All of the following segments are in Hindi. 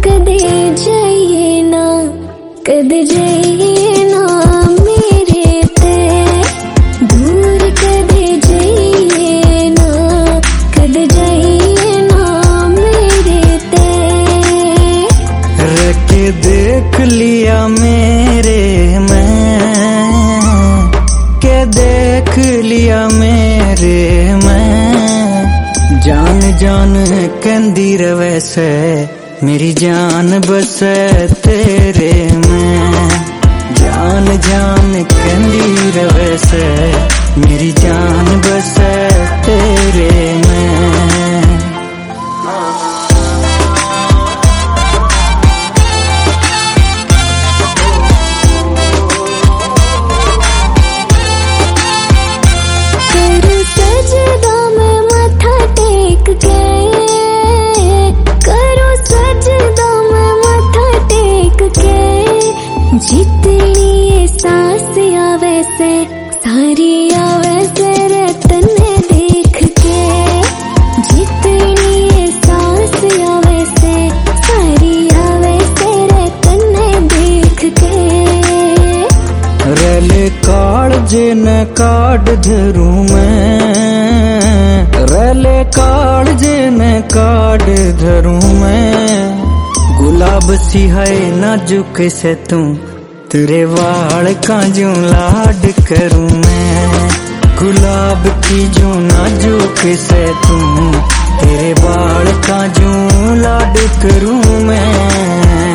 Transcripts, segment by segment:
कदे जाइए ना, कदे जाइए ना मेरे ते, दूर कदे जाइए ना, कदे जाइए ना मेरे ते। रख देख लिया मेरे मैं, के देख लिया मेरे मैं, जान जान कहंदी रवे से मेरी जान बसे तेरे में, जान जान कहंदी रवे से मेरी जान बसे तेरे में। जितनी ये सांस आवे से सारी आवे से रतन देख के, जितनी ये सांस आवे से सारी आवे से रतन देख के। रैले काड़ जिन काट धरू मैं, रैले काड़ जिन काट धरू मैं, गुलाब सी है नाजुक से तू तेरे वाल का जो लाड करूं मैं, गुलाब की जो नाजुक से तू तेरे वाल का जो लाड करूं मैं।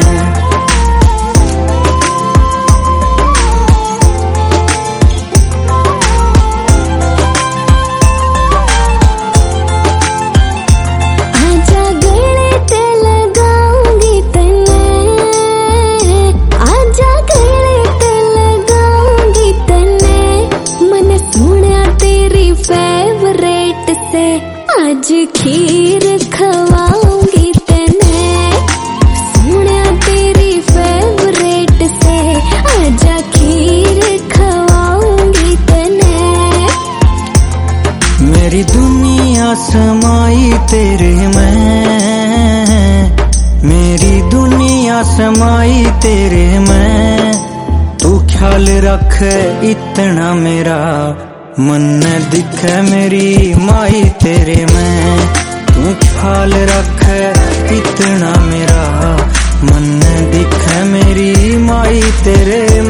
आज खीर खवाऊंगी तने, सुना तेरी फेवरेट से, आजा खीर खवाऊंगी तने। मेरी दुनिया समाई तेरे में, मेरी दुनिया समाई तेरे में, तू ख्याल रख इतना मेरा मन दिखे मेरी माई तेरे में, तू ख्याल रख इतना मेरा मन दिखे मेरी माई तेरे